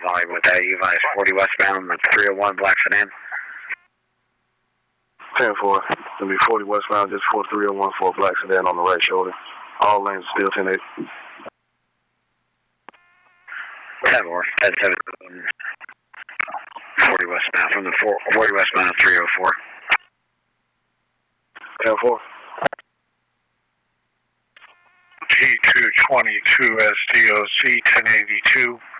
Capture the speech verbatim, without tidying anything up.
volume with that. You advise forty westbound, the three oh one black sedan. ten four. It'll be forty westbound, just four three oh one for a black sedan on the right shoulder. All lanes still ten eight. ten four. ten seven. forty westbound from the four, forty westbound three oh four. ten four. G two twenty-two S D O C ten eighty-two.